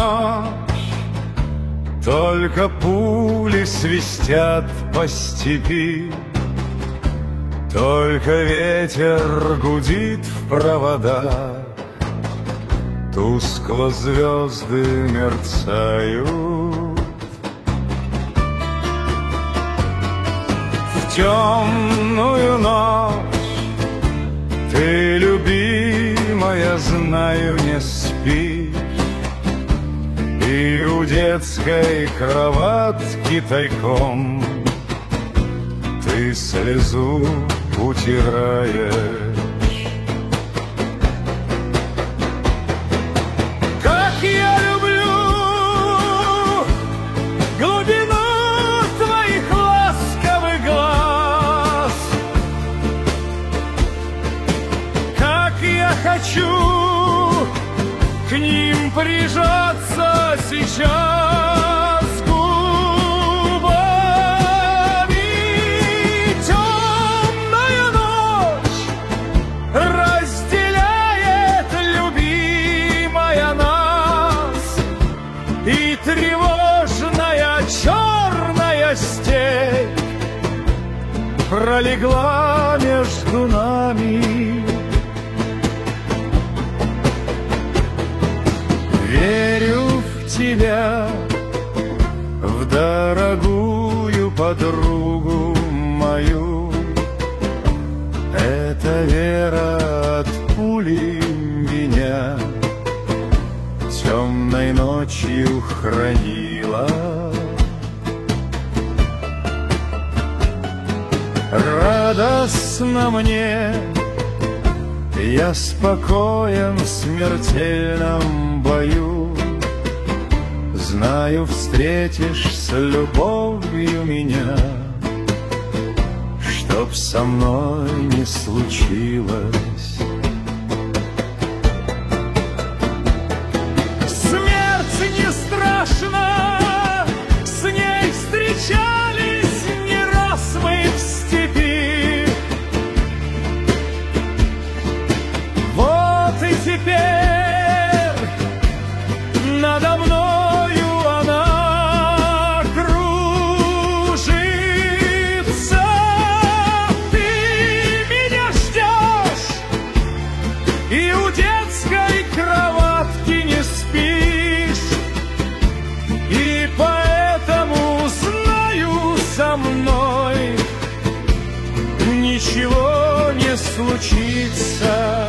ночь, только пули свистят по степи, только ветер гудит в проводах, тускло звезды мерцают. В темную ночь ты, любимая, знаю, не спишь, и у детской кроватки тайком ты слезу утираешь. Как я люблю глубину твоих ласковых глаз, как я хочу к ним прижаться сейчас губами. Темная ночь разделяет, любимая, нас, и тревожная черная степь пролегла между нами. Верю в тебя, в дорогую подругу мою. Эта вера от пули меня темной ночью хранила. Радостно мне, я спокоен в смертельном бою. Знаю, встретишь с любовью меня, чтоб со мной не случилось. Смерть не страшна, с ней встречались не раз мы в степи. Вот и теперь надо мною она кружится. Ты меня ждешь и у детской кроватки не спишь, и поэтому знаю, со мной ничего не случится.